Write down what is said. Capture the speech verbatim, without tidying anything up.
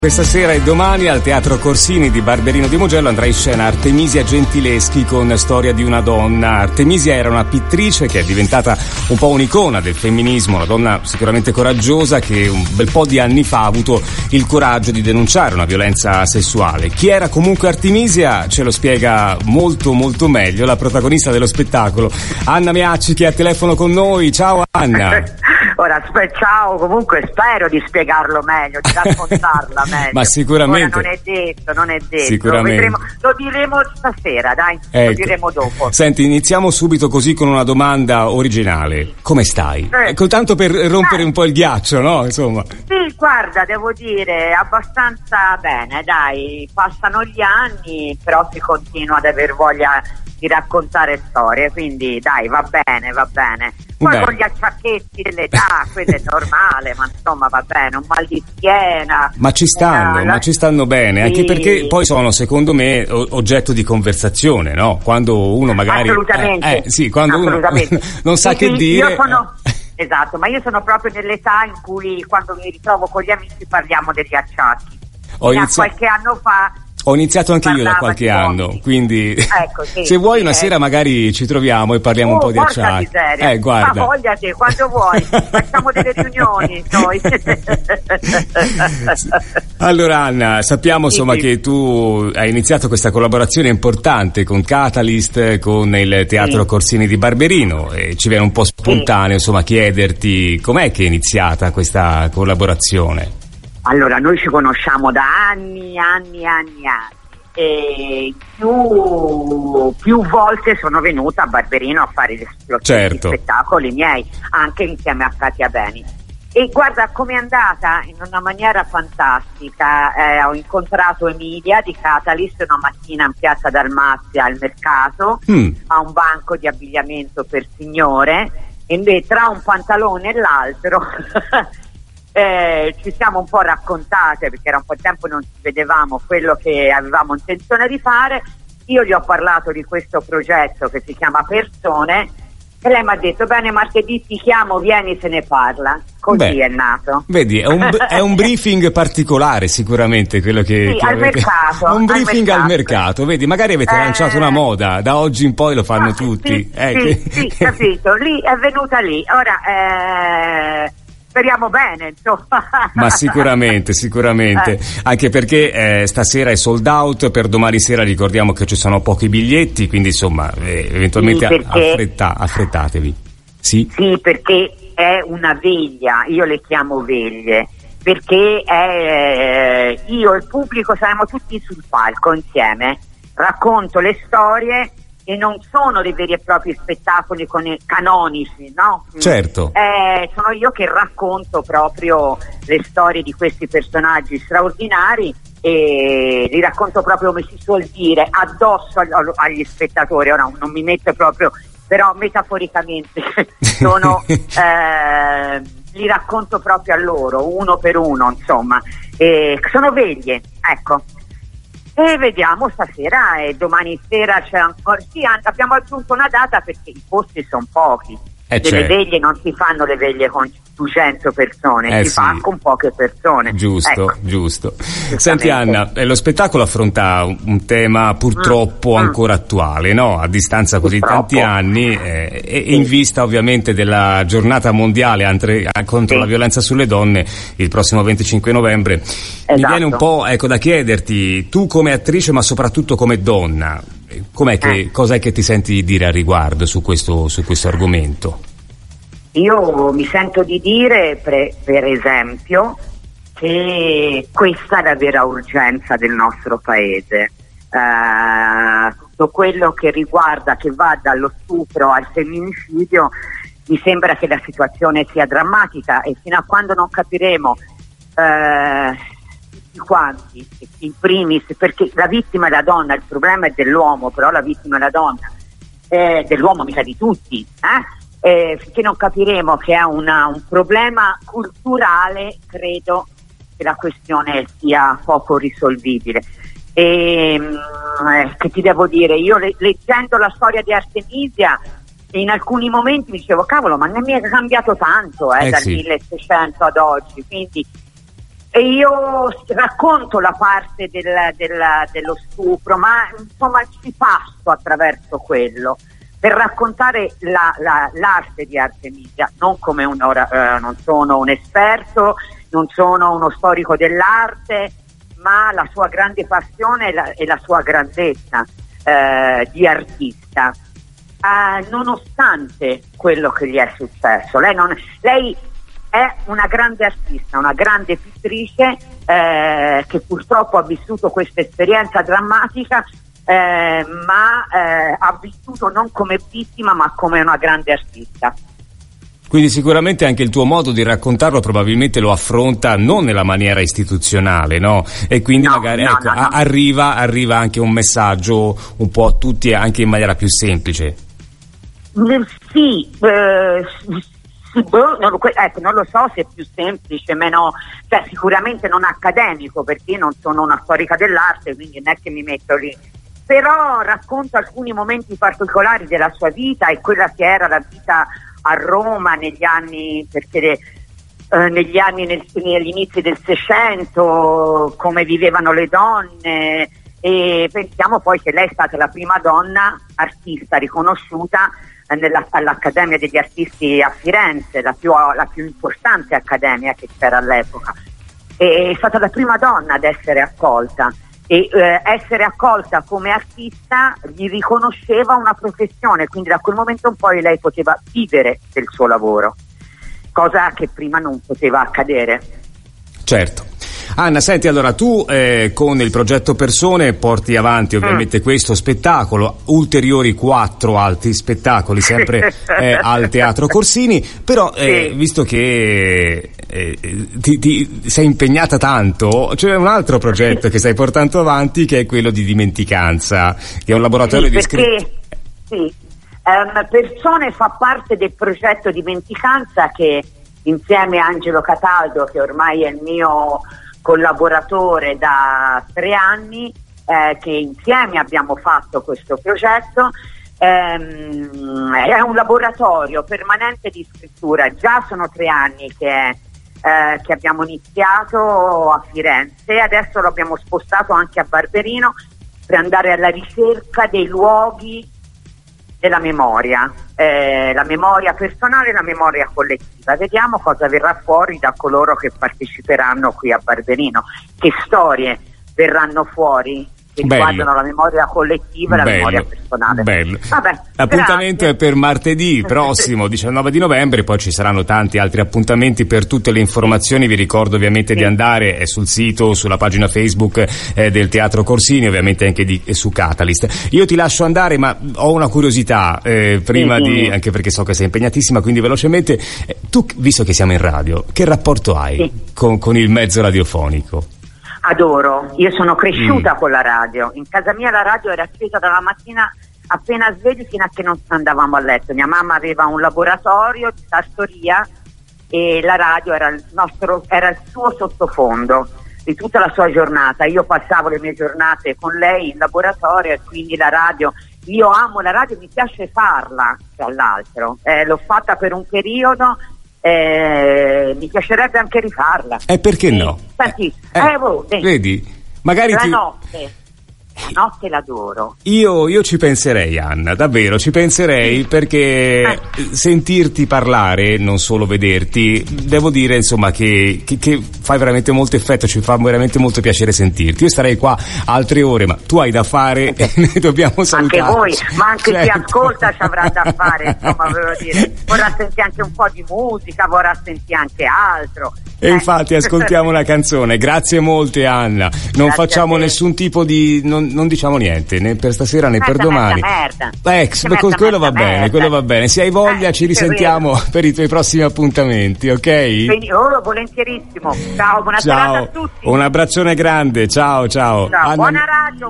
Questa sera e domani al Teatro Corsini di Barberino di Mugello andrà in scena Artemisia Gentileschi con Storia di una donna. Artemisia era una pittrice che è diventata un po' un'icona del femminismo, una donna sicuramente coraggiosa che un bel po' di anni fa ha avuto il coraggio di denunciare una violenza sessuale. Chi era comunque Artemisia ce lo spiega molto molto meglio la protagonista dello spettacolo, Anna Miacci, che è a telefono con noi. Ciao Anna. Ora, spe- ciao, comunque spero di spiegarlo meglio, di raccontarla meglio. Ma sicuramente. Ora non è detto, non è detto. Sicuramente. Vedremo, lo diremo stasera, dai, ecco. Lo diremo dopo. Senti, iniziamo subito così con una domanda originale. Come stai? Eh. Ecco, tanto per rompere eh. un po' il ghiaccio, no? Insomma. Sì, guarda, devo dire, abbastanza bene, dai, passano gli anni, però si continua ad aver voglia di raccontare storie, quindi dai, va bene, va bene. Poi Beh. con gli acciacchetti dell'età, quello è normale, ma insomma va bene, un mal di schiena. Ma ci stanno, eh, ma ci stanno bene, sì. Anche perché poi sono, secondo me, o- oggetto di conversazione, no? Quando uno magari... Assolutamente. Eh, eh, sì, quando Assolutamente. uno non sa Sì, che sì, dire... Io sono... Esatto, ma io sono proprio nell'età in cui quando mi ritrovo con gli amici parliamo degli acciacchi. Ho Da inizi- qualche anno fa... Ho iniziato anche io da parlava qualche di anno, uomini. quindi Ecco, sì, se vuoi sì, una eh. sera magari ci troviamo e parliamo Oh, un po' di porca acciacchi. miseria. Eh, guarda. Ma voglia te, quando vuoi, facciamo delle riunioni noi. Allora Anna, sappiamo Sì, insomma sì. che tu hai iniziato questa collaborazione importante con Catalyst, con il Teatro Sì. Corsini di Barberino, e ci viene un po' spontaneo insomma chiederti com'è che è iniziata questa collaborazione. Allora, noi ci conosciamo da anni, anni, anni, anni. E più, più volte sono venuta a Barberino a fare gli Certo. spettacoli miei, anche insieme a Katia Beni. E guarda com'è andata in una maniera fantastica. Eh, ho incontrato Emilia di Catalyst una mattina in piazza Dalmazia al mercato, Mm. a un banco di abbigliamento per signore, e invece tra un pantalone e l'altro Eh, ci siamo un po' raccontate, perché era un po' di tempo che non ci vedevamo, quello che avevamo intenzione di fare. Io gli ho parlato di questo progetto che si chiama Persone e lei mi ha detto: bene, martedì ti chiamo, vieni, se ne parla. Così Beh, è nato. Vedi, è un, è un briefing particolare sicuramente quello che, Sì, che al avete. mercato, Un al briefing al mercato. mercato, vedi, magari avete Eh. lanciato una moda, da oggi in poi lo fanno Ah, tutti. Sì, Eh, sì, che- sì, capito, lì è venuta lì. Ora eh, speriamo bene, insomma. Ma sicuramente, sicuramente, Eh. anche perché eh, stasera è sold out, per domani sera ricordiamo che ci sono pochi biglietti, quindi insomma eh, eventualmente Sì, perché- affretta- affrettatevi. Sì? Sì, perché è una veglia, io le chiamo veglie, perché è, io e il pubblico saremo tutti sul palco insieme, racconto le storie e non sono dei veri e propri spettacoli con i canonici, no? Certo. Eh, sono io che racconto proprio le storie di questi personaggi straordinari e li racconto proprio, come si suol dire, addosso ag- agli spettatori. Ora non mi metto proprio, però metaforicamente sono eh, li racconto proprio a loro, uno per uno, insomma. E sono veglie, ecco. E vediamo stasera e domani sera c'è ancora. Sì, an- abbiamo aggiunto una data perché i posti sono pochi. Eh, Delle certo. veglie non si fanno le veglie con duecento persone, Eh, si sì. fa con poche persone. Giusto, Ecco. giusto. Senti Anna, eh, lo spettacolo affronta un, un tema purtroppo Mm, mm. ancora attuale, no? A distanza così Purtroppo. tanti anni eh, e Sì. in vista ovviamente della giornata mondiale antre- contro Sì. la violenza sulle donne il prossimo venticinque novembre. Mi Esatto. viene un po' ecco da chiederti, tu come attrice ma soprattutto come donna, eh, com'è che, Eh. cos'è che ti senti dire a riguardo su questo, su questo argomento? Io mi sento di dire, pre- per esempio, che questa è la vera urgenza del nostro paese. Eh, tutto quello che riguarda, che va dallo stupro al femminicidio, mi sembra che la situazione sia drammatica e fino a quando non capiremo eh, tutti quanti, in primis, perché la vittima è la donna, il problema è dell'uomo, però la vittima è la donna, eh, dell'uomo mica di tutti, eh? Eh, finché non capiremo che è una, un problema culturale, credo che la questione sia poco risolvibile. E, mh, eh, che ti devo dire, io le, leggendo la storia di Artemisia in alcuni momenti mi dicevo cavolo, ma non mi è cambiato tanto eh, Eh, dal sì. milleseicento ad oggi, quindi e io racconto la parte del, del, dello stupro, ma insomma ci passo attraverso quello per raccontare la, la, l'arte di Artemisia, non come un ora, eh, non sono un esperto, non sono uno storico dell'arte, ma la sua grande passione e la, e la sua grandezza eh, di artista, eh, nonostante quello che gli è successo. Lei, non, lei è una grande artista, una grande pittrice eh, che purtroppo ha vissuto questa esperienza drammatica, eh, ma eh, ha vissuto non come vittima ma come una grande artista. Quindi sicuramente anche il tuo modo di raccontarlo probabilmente lo affronta non nella maniera istituzionale, no? E quindi no, magari no, ecco, no, no. Arriva, arriva anche un messaggio un po' a tutti anche in maniera più semplice. Sì, eh, sì boh, non, lo, ecco, non lo so se è più semplice, meno, cioè sicuramente non accademico, perché io non sono una storica dell'arte, quindi non è che mi metto lì. Però racconto alcuni momenti particolari della sua vita e quella che era la vita a Roma negli anni, perché eh, negli anni nel, negli inizi del Seicento, come vivevano le donne, e pensiamo poi che lei è stata la prima donna artista riconosciuta eh, nella, all'Accademia degli Artisti a Firenze, la più, la più importante accademia che c'era all'epoca, e è stata la prima donna ad essere accolta. E eh, essere accolta come artista gli riconosceva una professione, quindi da quel momento in poi lei poteva vivere del suo lavoro, cosa che prima non poteva accadere. Certo. Anna, senti, allora tu eh, con il progetto Persone porti avanti ovviamente mm. questo spettacolo, ulteriori quattro altri spettacoli sempre eh, al Teatro Corsini, però eh, sì. visto che eh, ti, ti sei impegnata tanto, c'è un altro progetto che stai portando avanti che è quello di Dimenticanza, che è un laboratorio sì, di scrittura. Sì, um, Persone fa parte del progetto Dimenticanza che insieme a Angelo Cataldo, che ormai è il mio collaboratore da tre anni, eh, che insieme abbiamo fatto questo progetto, ehm, è un laboratorio permanente di scrittura. Già sono tre anni che, è, eh, che abbiamo iniziato a Firenze, adesso lo abbiamo spostato anche a Barberino per andare alla ricerca dei luoghi della memoria, eh, la memoria personale e la memoria collettiva. Vediamo cosa verrà fuori da coloro che parteciperanno qui a Barberino, che storie verranno fuori che Bello. riguardano la memoria collettiva e la Bello. memoria personale. Bello. Vabbè, l'appuntamento è per martedì prossimo diciannove di novembre, poi ci saranno tanti altri appuntamenti. Per tutte le informazioni vi ricordo ovviamente sì. di andare è sul sito, sulla pagina Facebook eh, del Teatro Corsini, ovviamente anche di, eh, su Catalyst. Io ti lascio andare, ma ho una curiosità eh, prima sì, di sì. anche perché so che sei impegnatissima, quindi velocemente eh, tu, visto che siamo in radio, che rapporto hai sì. con, con il mezzo radiofonico? Adoro, io sono cresciuta mm. con la radio, in casa mia la radio era accesa dalla mattina appena svegli fino a che non andavamo a letto. Mia mamma aveva un laboratorio di sartoria e la radio era il, nostro, era il suo sottofondo di tutta la sua giornata. Io passavo le mie giornate con lei in laboratorio e quindi la radio, io amo la radio, mi piace farla tra l'altro, eh, l'ho fatta per un periodo. Eh, mi piacerebbe anche rifarla. E eh, perché sì. no? Senti, eh, eh, oh, vedi, magari la ti... notte la notte l'adoro. Io, io ci penserei, Anna, davvero ci penserei, perché eh. sentirti parlare, non solo vederti, devo dire insomma che, che, che fai veramente molto effetto, ci fa veramente molto piacere sentirti. Io starei qua altre ore, ma tu hai da fare e ne dobbiamo salutare. Anche voi, ma anche certo. chi ascolta ci avrà da fare, insomma, volevo dire, vorrà sentire anche un po' di musica, vorrà sentire anche altro. E eh. infatti ascoltiamo una canzone. Grazie molte, Anna. Non Grazie facciamo nessun tipo di non, non diciamo niente né per stasera né merda, per domani. Merda, eh, merda. Quello merda, va merda. bene, quello va bene. Se hai voglia eh, ci risentiamo per, per i tuoi prossimi appuntamenti, ok? Quindi, oh, volentierissimo. Ciao, buona ciao. serata a tutti. Un abbraccione grande, ciao ciao. ciao. Anna... Buona radio.